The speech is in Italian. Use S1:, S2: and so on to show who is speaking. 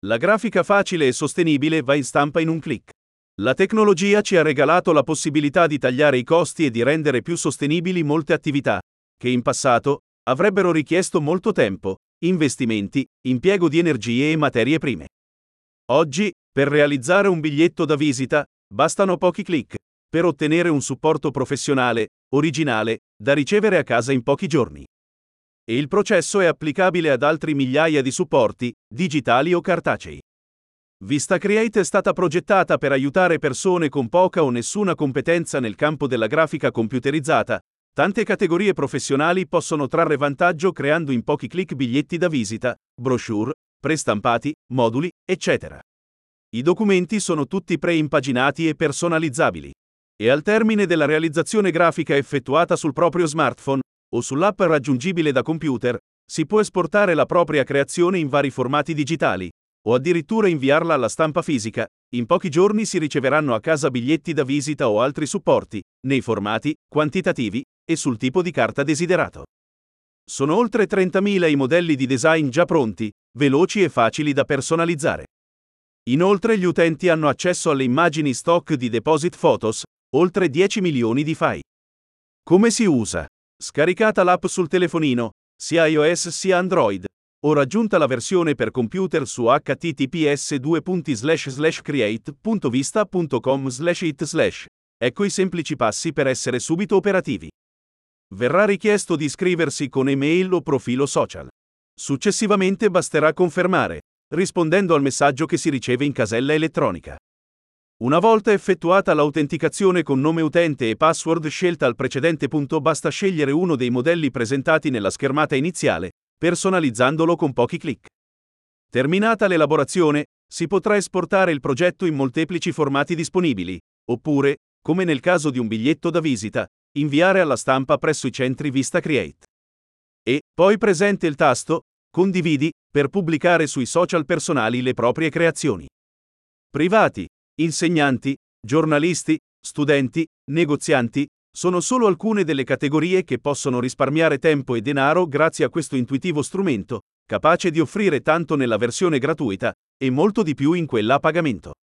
S1: La grafica facile e sostenibile va in stampa in un click. La tecnologia ci ha regalato la possibilità di tagliare i costi e di rendere più sostenibili molte attività, che in passato avrebbero richiesto molto tempo, investimenti, impiego di energie e materie prime. Oggi, per realizzare un biglietto da visita, bastano pochi click, per ottenere un supporto professionale, originale, da ricevere a casa in pochi giorni. E il processo è applicabile ad altri migliaia di supporti, digitali o cartacei. VistaCreate è stata progettata per aiutare persone con poca o nessuna competenza nel campo della grafica computerizzata. Tante categorie professionali possono trarre vantaggio creando in pochi click biglietti da visita, brochure, prestampati, moduli, eccetera. I documenti sono tutti preimpaginati e personalizzabili. E al termine della realizzazione grafica effettuata sul proprio smartphone o sull'app raggiungibile da computer, si può esportare la propria creazione in vari formati digitali, o addirittura inviarla alla stampa fisica. In pochi giorni si riceveranno a casa biglietti da visita o altri supporti, nei formati, quantitativi, e sul tipo di carta desiderato. Sono oltre 30.000 i modelli di design già pronti, veloci e facili da personalizzare. Inoltre gli utenti hanno accesso alle immagini stock di Deposit Photos, oltre 10 milioni di file. Come si usa? Scaricata l'app sul telefonino, sia iOS sia Android, o raggiunta la versione per computer su https://create.vista.com/it/. Ecco i semplici passi per essere subito operativi. Verrà richiesto di iscriversi con email o profilo social. Successivamente basterà confermare, rispondendo al messaggio che si riceve in casella elettronica. Una volta effettuata l'autenticazione con nome utente e password scelta al precedente punto, basta scegliere uno dei modelli presentati nella schermata iniziale, personalizzandolo con pochi click. Terminata l'elaborazione, si potrà esportare il progetto in molteplici formati disponibili, oppure, come nel caso di un biglietto da visita, inviare alla stampa presso i centri VistaCreate. E, poi presente il tasto Condividi, per pubblicare sui social personali le proprie creazioni. Privati, insegnanti, giornalisti, studenti, negozianti, sono solo alcune delle categorie che possono risparmiare tempo e denaro grazie a questo intuitivo strumento, capace di offrire tanto nella versione gratuita, e molto di più in quella a pagamento.